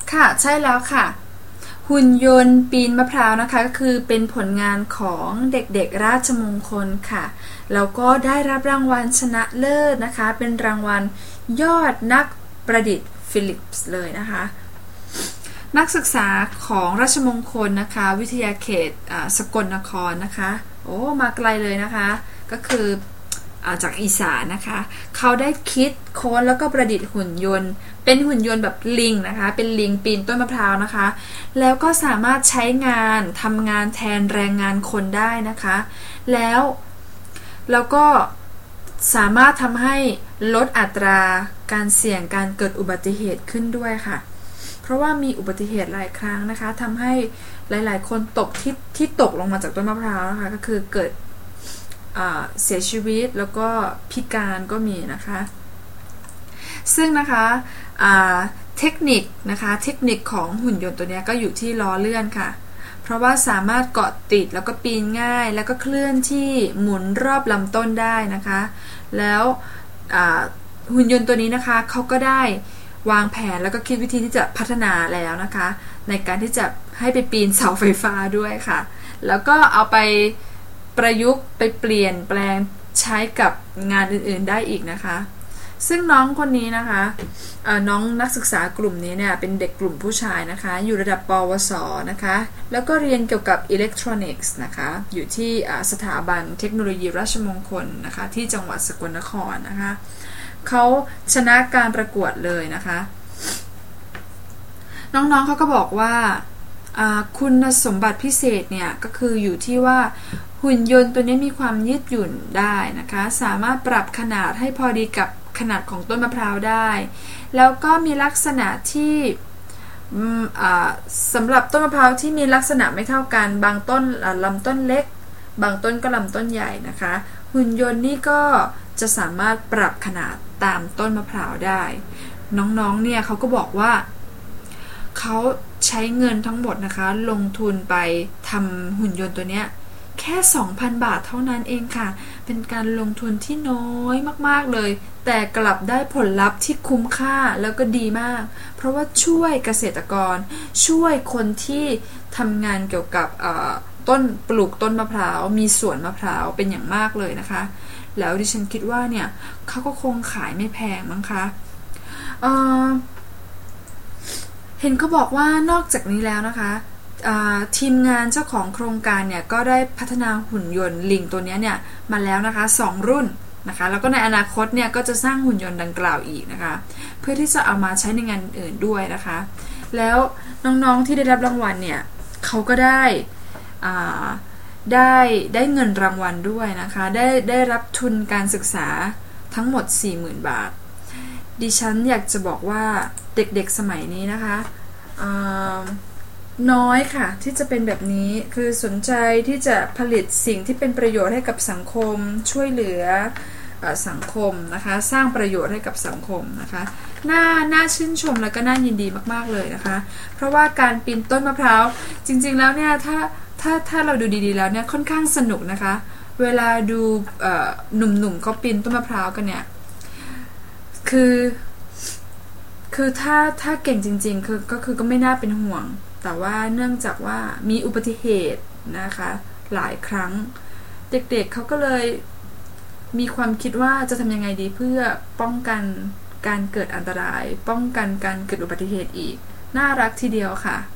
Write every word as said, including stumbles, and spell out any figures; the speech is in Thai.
ค่ะใช่แล้วค่ะหุ่นยนต์ปีนมะพร้าวนะคะก็คือเป็นผลงานของเด็กๆราชมงคลค่ะแล้วก็ได้รับรางวัลชนะเลิศนะคะเป็นรางวัลยอดนักประดิษฐ์ฟิลิปส์เลยนะคะนักศึกษาของราชมงคลนะคะวิทยาเขตสกลนครนะคะโอ้มาไกลเลยนะคะก็คือจากอีสานนะคะเขาได้คิดค้นแล้วก็ประดิษฐ์หุ่นยนต์เป็นหุ่นยนต์แบบลิงนะคะเป็นลิงปีนต้นมะพร้าวนะคะแล้วก็สามารถใช้งานทำงานแทนแรงงานคนได้นะคะแล้วแล้วก็สามารถทำให้ลดอัตราการเสี่ยงการเกิดอุบัติเหตุขึ้นด้วยค่ะเพราะว่ามีอุบัติเหตุหลายครั้งนะคะทำให้หลายๆคนตกที่ที่ตกลงมาจากต้นมะพร้าวนะคะก็คือเกิดเสียชีวิตแล้วก็พิการก็มีนะคะซึ่งนะคะเทคนิคนะคะเทคนิคของหุ่นยนต์ตัวนี้ก็อยู่ที่ล้อเลื่อนค่ะเพราะว่าสามารถเกาะติดแล้วก็ปีนง่ายแล้วก็เคลื่อนที่หมุนรอบลำต้นได้นะคะแล้วหุ่นยนต์ตัวนี้นะคะเขาก็ได้วางแผนแล้วก็คิดวิธีที่จะพัฒนาแล้วนะคะในการที่จะให้ไปปีนเสาไฟฟ้าด้วยค่ะแล้วก็เอาไปประยุกต์ไปเปลี่ยนแปลงใช้กับงานอื่นๆได้อีกนะคะซึ่งน้องคนนี้นะคะน้องนักศึกษากลุ่มนี้เนี่ยเป็นเด็กกลุ่มผู้ชายนะคะอยู่ระดับปวสนะคะแล้วก็เรียนเกี่ยวกับอิเล็กทรอนิกส์นะคะอยู่ที่สถาบันเทคโนโลยีราชมงคลนะคะที่จังหวัดสกลนครนะคะเขาชนะการประกวดเลยนะคะน้องๆเขาก็บอกว่าคุณสมบัติพิเศษเนี่ยก็คืออยู่ที่ว่าหุ่นยนต์ตัวนี้มีความยืดหยุ่นได้นะคะสามารถปรับขนาดให้พอดีกับขนาดของต้นมะพร้าวได้แล้วก็มีลักษณะที่สำหรับต้นมะพร้าวที่มีลักษณะไม่เท่ากันบางต้นลำต้นเล็กบางต้นก็ลำต้นใหญ่นะคะหุ่นยนต์นี่ก็จะสามารถปรับขนาดตามต้นมะพร้าวได้น้องๆเนี่ยเขาก็บอกว่าเขาใช้เงินทั้งหมดนะคะลงทุนไปทำหุ่นยนต์ตัวเนี้ยแค่ สองพัน บาทเท่านั้นเองค่ะเป็นการลงทุนที่น้อยมากๆเลยแต่กลับได้ผลลัพธ์ที่คุ้มค่าแล้วก็ดีมากเพราะว่าช่วยเกษตรกรช่วยคนที่ทำงานเกี่ยวกับต้นปลูกต้นมะพร้าวมีสวนมะพร้าวเป็นอย่างมากเลยนะคะแล้วดิฉันคิดว่าเนี่ยเขาก็คงขายไม่แพงมั้งคะเอ่อเห็นเขาบอกว่านอกจากนี้แล้วนะคะทีมงานเจ้าของโครงการเนี่ยก็ได้พัฒนาหุ่นยนต์ลิงตัวนี้เนี่ยมาแล้วนะคะสองรุ่นนะคะแล้วก็ในอนาคตเนี่ยก็จะสร้างหุ่นยนต์ดังกล่าวอีกนะคะเพื่อที่จะเอามาใช้ในงานอื่นด้วยนะคะแล้วน้องๆที่ได้รับรางวัลเนี่ยเขาก็ได้ได้ได้เงินรางวัลด้วยนะคะได้ได้รับทุนการศึกษาทั้งหมด สี่หมื่น บาทดิฉันอยากจะบอกว่าเด็กๆสมัยนี้นะคะน้อยค่ะที่จะเป็นแบบนี้คือสนใจที่จะผลิตสิ่งที่เป็นประโยชน์ให้กับสังคมช่วยเหลือสังคมนะคะสร้างประโยชน์ให้กับสังคมนะคะน่าน่าชื่นชมและก็น่ายินดีมากๆเลยนะคะเพราะว่าการปีนต้นมะพร้าวจริงๆแล้วเนี่ยถ้าถ้าถ้าเราดูดีๆแล้วเนี่ยค่อนข้างสนุกนะคะเวลาดูหนุ่มๆเขาปีนต้นมะพร้าวกันเนี่ยคือคือถ้าถ้าเก่งจริงๆคือก็คือก็ไม่น่าเป็นห่วงแต่ว่าเนื่องจากว่ามีอุบัติเหตุนะคะหลายครั้งเด็กๆ เ, เขาก็เลยมีความคิดว่าจะทำยังไงดีเพื่อป้องกันการเกิดอันตรายป้องกันการเกิดอุบัติเหตุอีกน่ารักทีเดียวค่ะ